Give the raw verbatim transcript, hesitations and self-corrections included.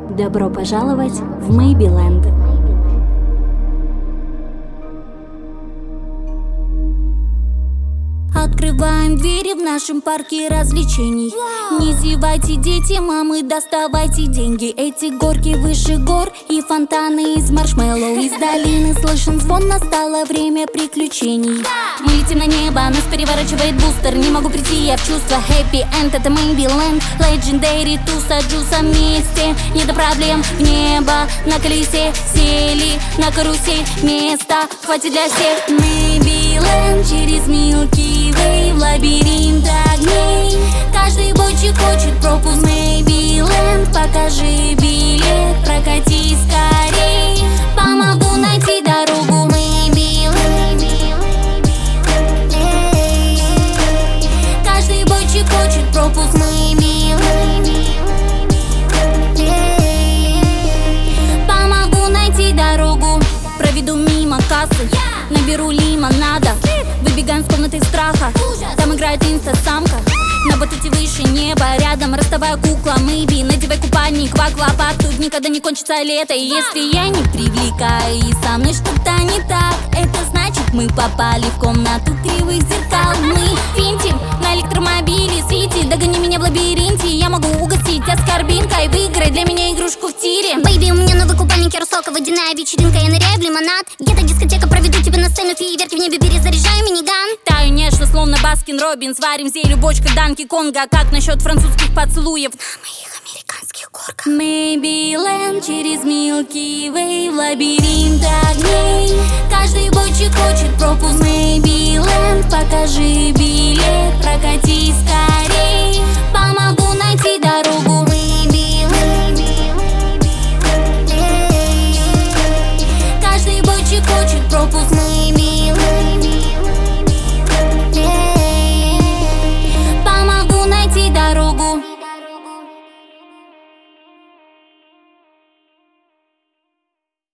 Добро пожаловать в Мэйбиленд. Открываем двери в нашем парке развлечений. Не зевайте, дети, мамы, доставайте деньги. Эти горки выше гор и фонтаны из маршмеллоу. Из долины слышен звон, настало время приключений. Мы летим на небо, нас переворачивает бустер. Не могу прийти я в чувство. Happy End, это Мэйбиленд. Legendary, туса, джуса вместе. Не до проблем, в небо на колесе сели. На карусель места хватит для всех. Мэйбиленд через Milky Way в лабиринт огней. Каждый бойчик хочет пропуск. Мэйбиленд, покажи билет, прокатись скорей. Помогу найти дорогу. Мэйбиленд. Каждый бойчик хочет пропуск. Мэйбиленд. Помогу найти дорогу. Проведу мимо кассы, наберу лимонада. Выбегаем с комнаты страха, там играет инста-самка. На батуте выше неба, рядом ростовая кукла Мэйби. Надевай купальник в аквапарк, тут никогда не кончится лето. И если я не привлекаю и со мной что-то не так, это значит мы попали в комнату кривых зеркал. Мы финтим на электромобиле Свити. Догони меня в лабиринте, я могу угостить оскорбинкой. Выиграй для меня игрушку в тире. Бэйби, у меня новый купальник, я русалка, водяная вечеринка. Я ныряю в лимонад, где-то дискотека, проведу тебя на сцену. Фейерверки в небе, перезаряжаю миниган. Таю нежно, словно Баскин Роббинс. Варим зелью, бочка Данки Конга. Как насчет французских поцелуев На моих американских горках. Мэйбиленд через Milky Way в лабиринт огней. Каждый бойчик хочет пропуск. Мэйбиленд, покажи билет,